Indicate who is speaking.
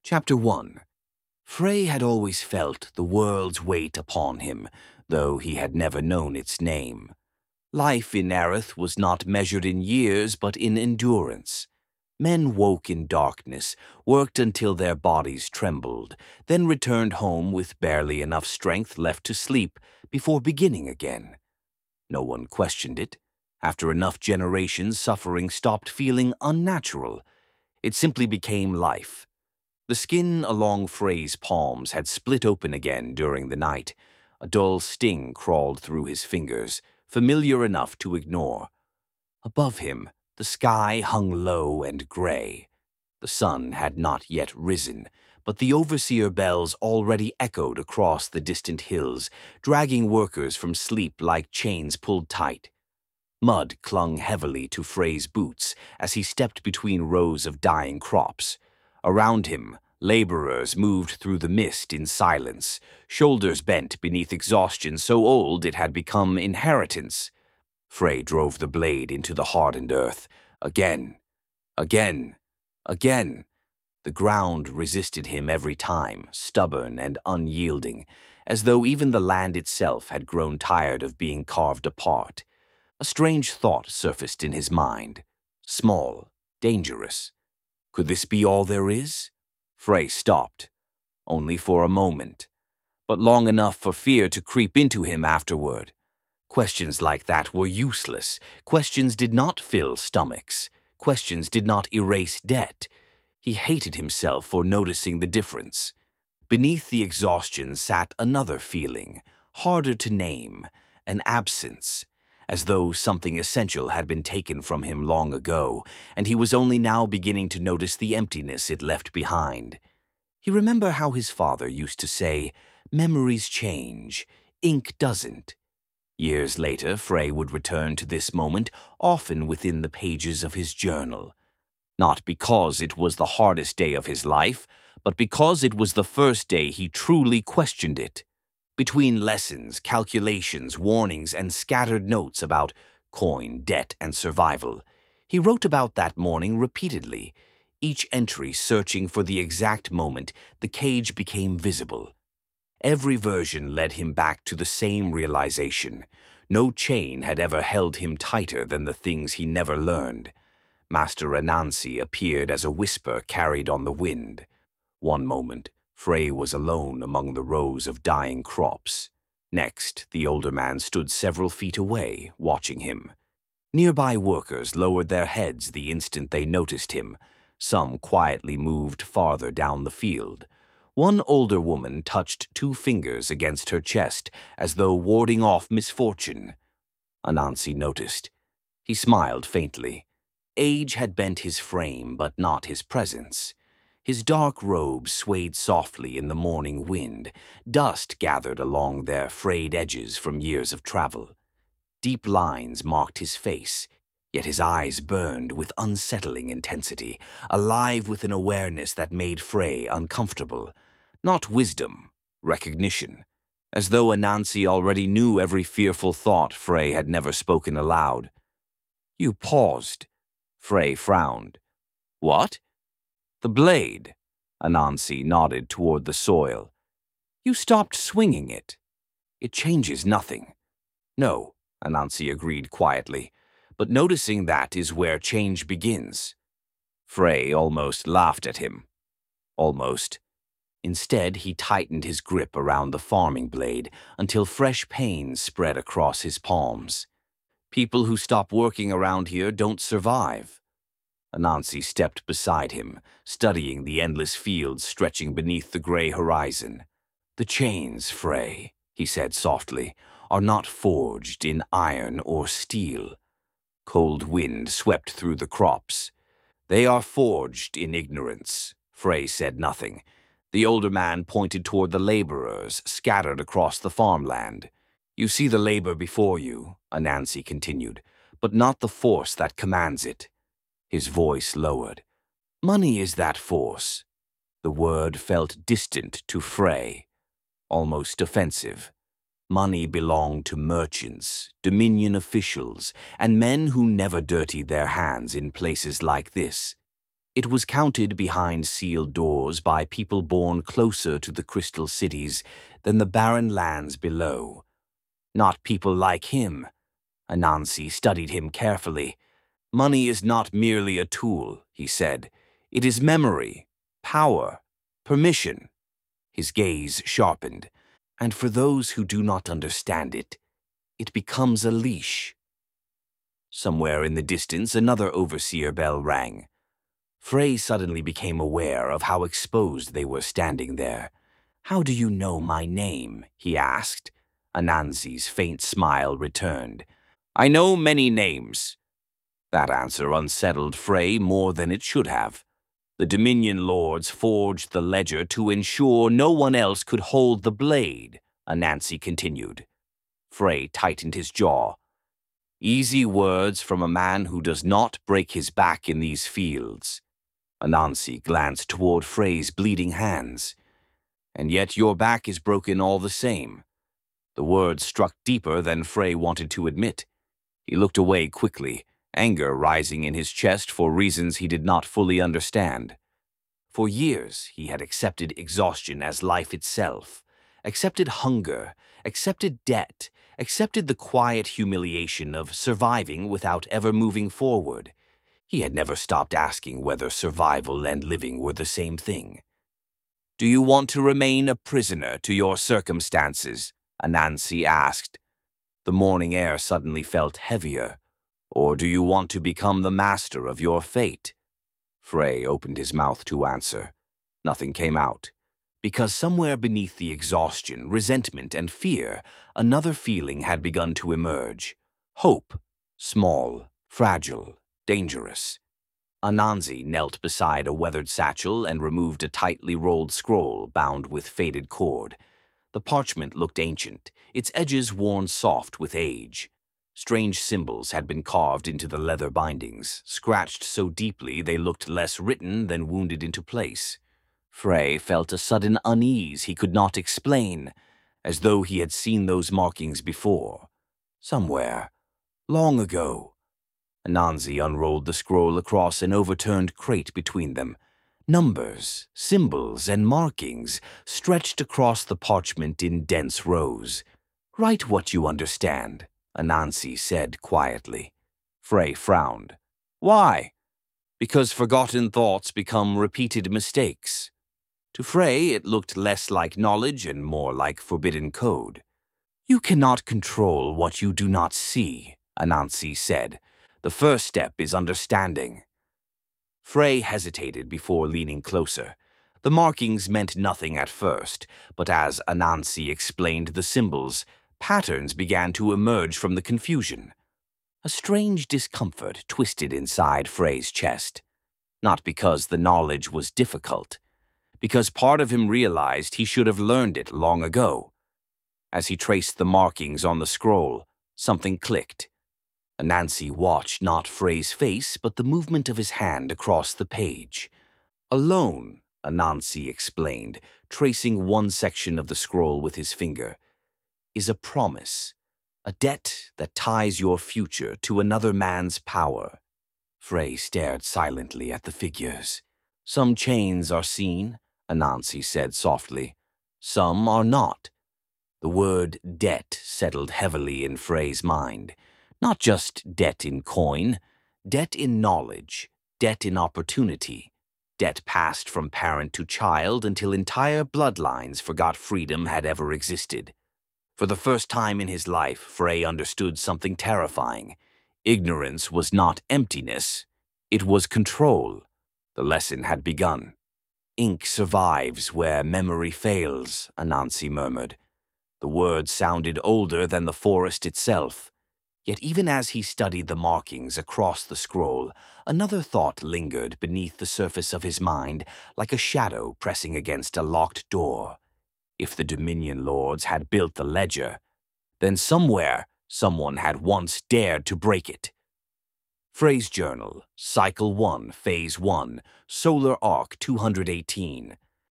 Speaker 1: Chapter 1. Frey had always felt the world's weight upon him, though he had never known its name. Life in Aerith was not measured in years, but in endurance. Men woke in darkness, worked until their bodies trembled, then returned home with barely enough strength left to sleep before beginning again. No one questioned it. After enough generations, suffering stopped feeling unnatural. It simply became life. The skin along Frey's palms had split open again during the night. A dull sting crawled through his fingers, familiar enough to ignore. Above him, the sky hung low and gray. The sun had not yet risen, but the overseer bells already echoed across the distant hills, dragging workers from sleep like chains pulled tight. Mud clung heavily to Frey's boots as he stepped between rows of dying crops. Around him, laborers moved through the mist in silence, shoulders bent beneath exhaustion so old it had become inheritance. Frey drove the blade into the hardened earth. Again. Again. Again. The ground resisted him every time, stubborn and unyielding, as though even the land itself had grown tired of being carved apart. A strange thought surfaced in his mind. Small, dangerous. Could this be all there is? Frey stopped. Only for a moment, but long enough for fear to creep into him afterward. Questions like that were useless. Questions did not fill stomachs. Questions did not erase debt. He hated himself for noticing the difference. Beneath the exhaustion sat another feeling, harder to name, an absence, as though something essential had been taken from him long ago, and he was only now beginning to notice the emptiness it left behind. He remembered how his father used to say, "Memories change, ink doesn't." Years later, Frey would return to this moment, often within the pages of his journal. Not because it was the hardest day of his life, but because it was the first day he truly questioned it. Between lessons, calculations, warnings, and scattered notes about coin, debt, and survival, he wrote about that morning repeatedly, each entry searching for the exact moment the cage became visible. Every version led him back to the same realization. No chain had ever held him tighter than the things he never learned. Master Anansi appeared as a whisper carried on the wind. One moment, Frey was alone among the rows of dying crops. Next, the older man stood several feet away, watching him. Nearby workers lowered their heads the instant they noticed him. Some quietly moved farther down the field. One older woman touched 2 fingers against her chest, as though warding off misfortune. Anansi noticed. He smiled faintly. Age had bent his frame, but not his presence. His dark robes swayed softly in the morning wind. Dust gathered along their frayed edges from years of travel. Deep lines marked his face, yet his eyes burned with unsettling intensity, alive with an awareness that made Frey uncomfortable. Not wisdom, recognition. As though Anansi already knew every fearful thought Frey had never spoken aloud. "You paused." Frey frowned. "What?" "The blade." Anansi nodded toward the soil. "You stopped swinging it." "It changes nothing." "No," Anansi agreed quietly, "but noticing that is where change begins." Frey almost laughed at him. Almost. Instead, he tightened his grip around the farming blade until fresh pains spread across his palms. "People who stop working around here don't survive." Anansi stepped beside him, studying the endless fields stretching beneath the gray horizon. "The chains, Frey," he said softly, "are not forged in iron or steel." Cold wind swept through the crops. "They are forged in ignorance." Frey said nothing. The older man pointed toward the laborers scattered across the farmland. "You see the labor before you," Anansi continued, "but not the force that commands it." His voice lowered. "Money is that force." The word felt distant to Frey, almost offensive. Money belonged to merchants, dominion officials, and men who never dirtied their hands in places like this. It was counted behind sealed doors by people born closer to the crystal cities than the barren lands below. Not people like him. Anansi studied him carefully. Money is not merely a tool, he said. It is memory, power, permission. His gaze sharpened, and for those who do not understand it, it becomes a leash. Somewhere in the distance, another overseer bell rang. Frey suddenly became aware of how exposed they were standing there. "How do you know my name?" he asked. Anansi's faint smile returned. "I know many names." That answer unsettled Frey more than it should have. The Dominion Lords forged the ledger to ensure no one else could hold the blade, Anansi continued. Frey tightened his jaw. Easy words from a man who does not break his back in these fields. Anansi glanced toward Frey's bleeding hands. "And yet your back is broken all the same." The words struck deeper than Frey wanted to admit. He looked away quickly, anger rising in his chest for reasons he did not fully understand. For years he had accepted exhaustion as life itself, accepted hunger, accepted debt, accepted the quiet humiliation of surviving without ever moving forward. He had never stopped asking whether survival and living were the same thing. "Do you want to remain a prisoner to your circumstances?" Anansi asked. The morning air suddenly felt heavier. "Or do you want to become the master of your fate?" Frey opened his mouth to answer. Nothing came out. Because somewhere beneath the exhaustion, resentment, and fear, another feeling had begun to emerge. Hope. Small, fragile, dangerous. Anansi knelt beside a weathered satchel and removed a tightly rolled scroll bound with faded cord. The parchment looked ancient, its edges worn soft with age. Strange symbols had been carved into the leather bindings, scratched so deeply they looked less written than wounded into place. Frey felt a sudden unease he could not explain, as though he had seen those markings before. Somewhere. Long ago. Anansi unrolled the scroll across an overturned crate between them. Numbers, symbols, and markings stretched across the parchment in dense rows. "Write what you understand," Anansi said quietly. Frey frowned. "Why?" "Because forgotten thoughts become repeated mistakes." To Frey, it looked less like knowledge and more like forbidden code. "You cannot control what you do not see," Anansi said. "The first step is understanding." Frey hesitated before leaning closer. The markings meant nothing at first, but as Anansi explained the symbols, patterns began to emerge from the confusion. A strange discomfort twisted inside Frey's chest. Not because the knowledge was difficult, because part of him realized he should have learned it long ago. As he traced the markings on the scroll, something clicked. Anansi watched not Frey's face, but the movement of his hand across the page. "Alone," Anansi explained, tracing one section of the scroll with his finger, "is a promise, a debt that ties your future to another man's power." Frey stared silently at the figures. "Some chains are seen," Anansi said softly. "Some are not." The word debt settled heavily in Frey's mind. Not just debt in coin, debt in knowledge, debt in opportunity, debt passed from parent to child until entire bloodlines forgot freedom had ever existed. For the first time in his life, Frey understood something terrifying. Ignorance was not emptiness, it was control. The lesson had begun. "Ink survives where memory fails," Anansi murmured. The words sounded older than the forest itself. Yet even as he studied the markings across the scroll, another thought lingered beneath the surface of his mind, like a shadow pressing against a locked door. If the Dominion Lords had built the ledger, then somewhere someone had once dared to break it. Frey's Journal, Cycle 1, Phase 1, Solar Arc 218.